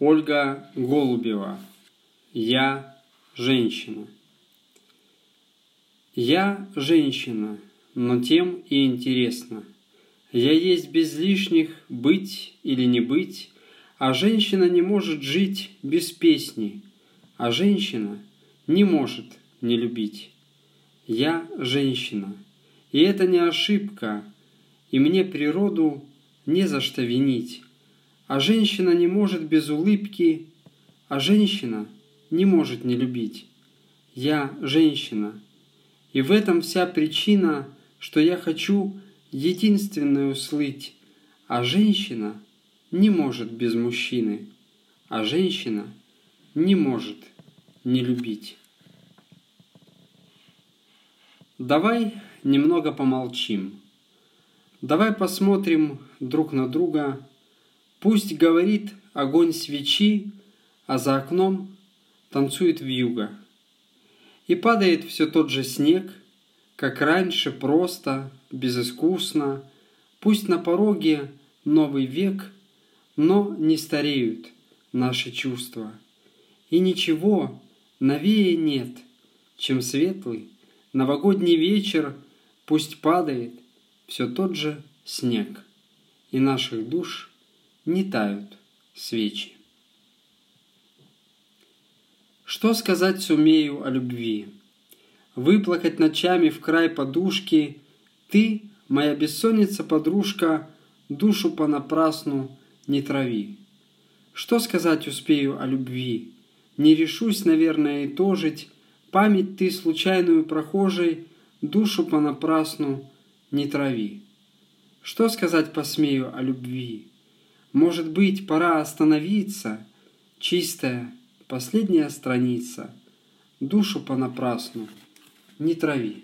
Ольга Голубева. Я женщина. Я женщина, но тем и интересна. Я есть без лишних быть или не быть, а женщина не может жить без песни, а женщина не может не любить. Я женщина, и это не ошибка, и мне природу не за что винить. А женщина не может без улыбки, а женщина не может не любить. Я женщина, и в этом вся причина, что я хочу единственное услыть, а женщина не может без мужчины, а женщина не может не любить. Давай немного помолчим. Давай посмотрим друг на друга. Пусть говорит огонь свечи, а за окном танцует вьюга. И падает все тот же снег, как раньше, просто, безыскусно. Пусть на пороге новый век, но не стареют наши чувства. И ничего новее нет, чем светлый новогодний вечер. Пусть падает все тот же снег, и наших душ не тают свечи. Что сказать сумею о любви? Выплакать ночами в край подушки. Ты, моя бессонница-подружка, душу понапрасну не трави. Что сказать успею о любви? Не решусь, наверное, и тожить. Память ты случайную прохожей, душу понапрасну не трави. Что сказать посмею о любви? Может быть, пора остановиться, чистая последняя страница, душу понапрасну не трави.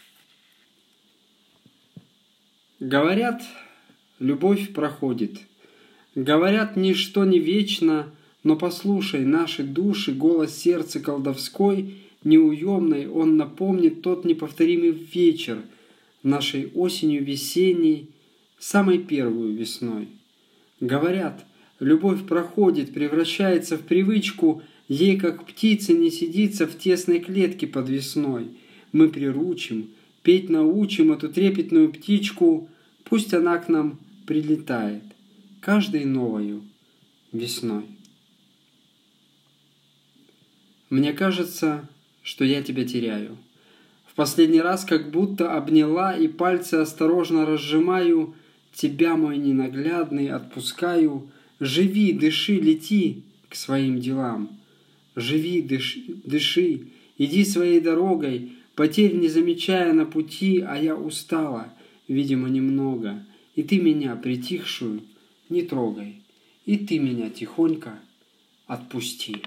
Говорят, любовь проходит. Говорят, ничто не вечно, но послушай наши души, голос сердца колдовской, неуемный, он напомнит тот неповторимый вечер нашей осенью весенней, самой первую весной. Говорят, любовь проходит, превращается в привычку, ей, как птице, не сидится в тесной клетке подвесной. Мы приручим, петь научим эту трепетную птичку, пусть она к нам прилетает каждой новою весной. Мне кажется, что я тебя теряю. В последний раз как будто обняла и пальцы осторожно разжимаю, тебя, мой ненаглядный, отпускаю. Живи, дыши, лети к своим делам. Живи, дыши, иди своей дорогой, потерь не замечая на пути, а я устала, видимо, немного. И ты меня, притихшую, не трогай, и ты меня тихонько отпусти.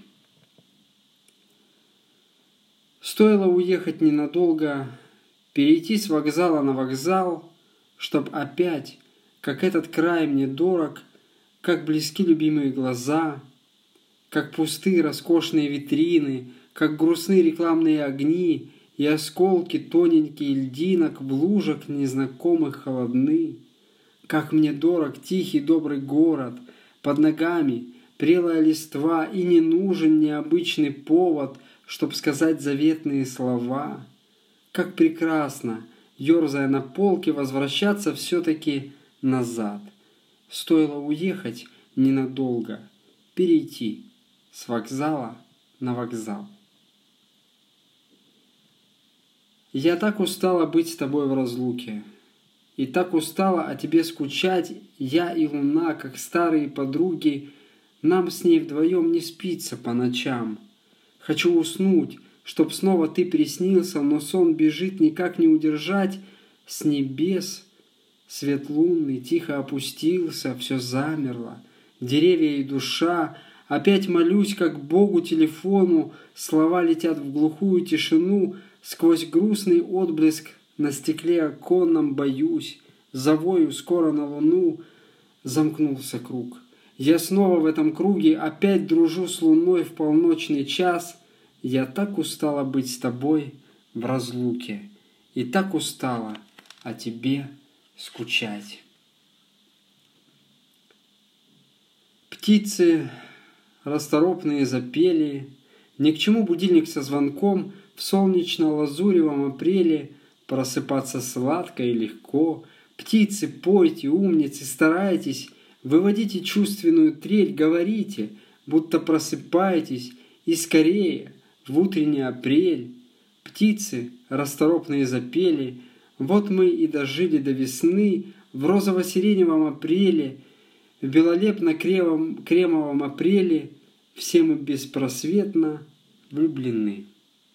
Стоило уехать ненадолго, перейти с вокзала на вокзал, чтоб опять, как этот край мне дорог, как близки любимые глаза, как пустые роскошные витрины, как грустны рекламные огни и осколки тоненькие льдинок в лужах незнакомых холодны. Как мне дорог тихий добрый город, под ногами прелая листва, и не нужен необычный повод, чтоб сказать заветные слова. Как прекрасно, ерзая на полке, возвращаться все-таки назад. Стоило уехать ненадолго, перейти с вокзала на вокзал. Я так устала быть с тобой в разлуке, и так устала о тебе скучать, я и луна, как старые подруги, нам с ней вдвоем не спится по ночам. Хочу уснуть, чтоб снова ты приснился, но сон бежит, никак не удержать. С небес свет лунный тихо опустился, все замерло, деревья и душа. Опять молюсь, как Богу телефону, слова летят в глухую тишину, сквозь грустный отблеск на стекле оконном боюсь, завою скоро на луну. Замкнулся круг. Я снова в этом круге, опять дружу с луной в полночный час. Я так устала быть с тобой в разлуке, и так устала о тебе скучать. Птицы расторопные запели. Ни к чему будильник со звонком в солнечно-лазуревом апреле. Просыпаться сладко и легко. Птицы, пойте, умницы, старайтесь, выводите чувственную трель, говорите, будто просыпаетесь, и скорее, в утренний апрель. Птицы расторопные запели, вот мы и дожили до весны, в розово-сиреневом апреле, в белолепно-кремовом апреле все мы беспросветно влюблены.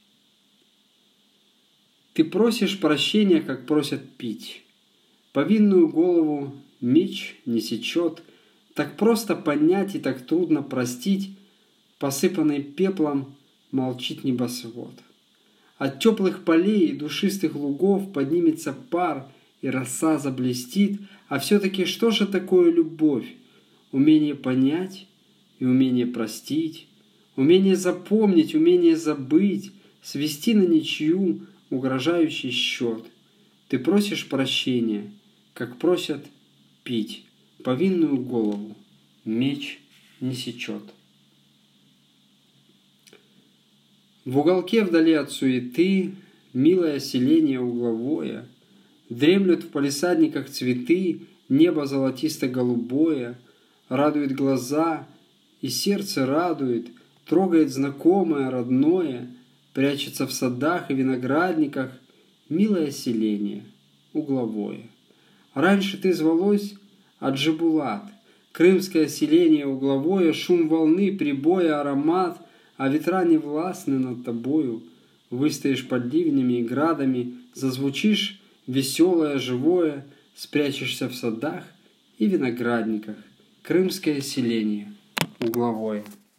Ты просишь прощения, как просят пить. Повинную голову меч не сечет, так просто понять и так трудно простить. Посыпанный пеплом молчит небосвод. От теплых полей и душистых лугов поднимется пар, и роса заблестит. А все-таки что же такое любовь? Умение понять и умение простить, умение запомнить, умение забыть, свести на ничью угрожающий счет. Ты просишь прощения, как просят пить. Повинную голову меч не сечет. В уголке вдали от суеты милое селение угловое, дремлют в палисадниках цветы, небо золотисто-голубое, радует глаза и сердце радует, трогает знакомое, родное, прячется в садах и виноградниках милое селение угловое. Раньше ты звалось Аджибулат, крымское селение угловое, шум волны, прибоя, аромат, а ветра не властны над тобою. Выстоишь под ливнями и градами, зазвучишь веселое, живое, спрячешься в садах и виноградниках. Крымское селение угловое.